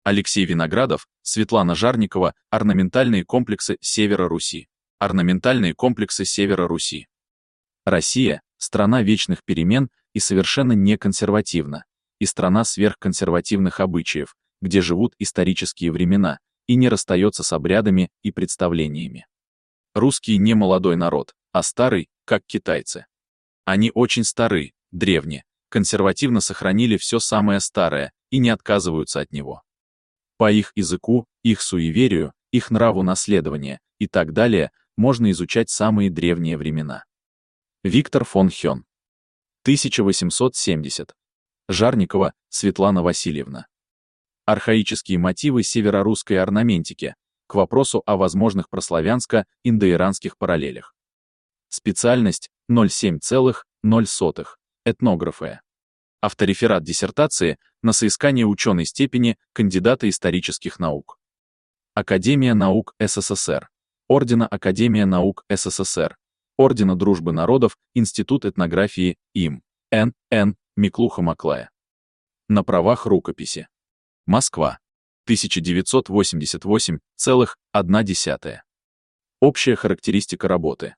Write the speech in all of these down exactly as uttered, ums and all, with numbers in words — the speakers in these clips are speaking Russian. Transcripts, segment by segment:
Алексей Виноградов, Светлана Жарникова, орнаментальные комплексы Севера Руси. Орнаментальные комплексы Севера Руси. Россия – страна вечных перемен и совершенно не консервативна, и страна сверхконсервативных обычаев, где живут исторические времена, и не расстается с обрядами и представлениями. Русские не молодой народ, а старый, как китайцы. Они очень стары, древние, консервативно сохранили все самое старое и не отказываются от него. По их языку, их суеверию, их нраву наследования и так далее можно изучать самые древние времена. Виктор фон Хён. тысяча восемьсот семьдесят. Жарникова Светлана Васильевна. Архаические мотивы северорусской орнаментики, к вопросу о возможных прославянско-индоиранских параллелях. Специальность ноль семь целых ноль сотых. Этнография. Автореферат диссертации на соискание ученой степени кандидата исторических наук. Академия наук СССР. Ордена Академия наук СССР. Ордена Дружбы народов, Институт этнографии им. Н. Н. Миклуха-Маклая. На правах рукописи. Москва. тысяча девятьсот восемьдесят восемь целых одна десятая. Общая характеристика работы.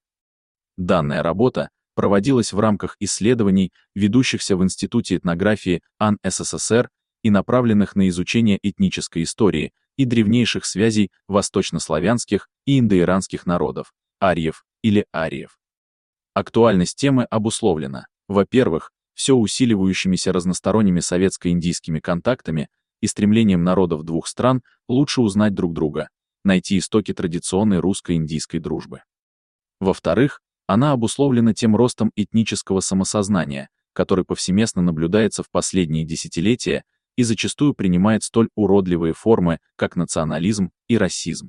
Данная работа проводилась в рамках исследований, ведущихся в Институте этнографии АН СССР и направленных на изучение этнической истории и древнейших связей восточнославянских и индоиранских народов, арьев или ариев. Актуальность темы обусловлена, во-первых, все усиливающимися разносторонними советско-индийскими контактами и стремлением народов двух стран лучше узнать друг друга, найти истоки традиционной русско-индийской дружбы. Во-вторых, она обусловлена тем ростом этнического самосознания, который повсеместно наблюдается в последние десятилетия и зачастую принимает столь уродливые формы, как национализм и расизм.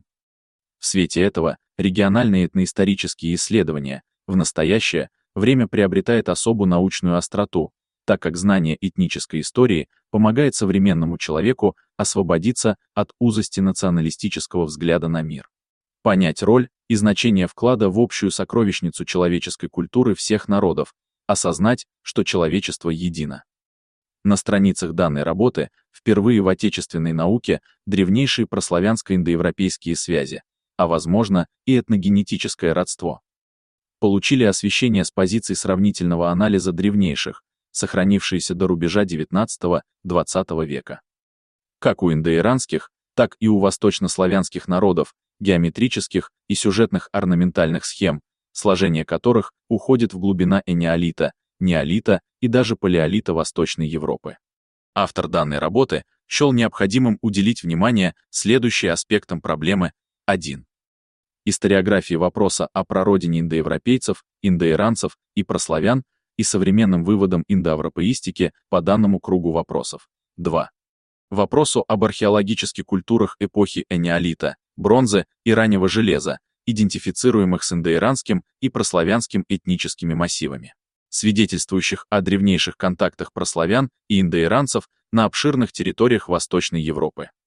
В свете этого региональные этноисторические исследования в настоящее время приобретает особую научную остроту, так как знание этнической истории помогает современному человеку освободиться от узости националистического взгляда на мир. Понять роль и значение вклада в общую сокровищницу человеческой культуры всех народов, осознать, что человечество едино. На страницах данной работы впервые в отечественной науке древнейшие прославянско-индоевропейские связи, а возможно и этногенетическое родство. Получили освещение с позиций сравнительного анализа древнейших, сохранившиеся до рубежа девятнадцатого-двадцатого века. Как у индоиранских, так и у восточнославянских народов, геометрических и сюжетных орнаментальных схем, сложение которых уходит в глубина энеолита, неолита и даже палеолита Восточной Европы. Автор данной работы счел необходимым уделить внимание следующим аспектам проблемы. один. Историографии вопроса о прародине индоевропейцев, индоиранцев и прославян и современным выводам индоевропеистики по данному кругу вопросов. два. Вопросу об археологических культурах эпохи энеолита, бронзы и раннего железа, идентифицируемых с индоиранским и прославянским этническими массивами, свидетельствующих о древнейших контактах прославян и индоиранцев на обширных территориях Восточной Европы.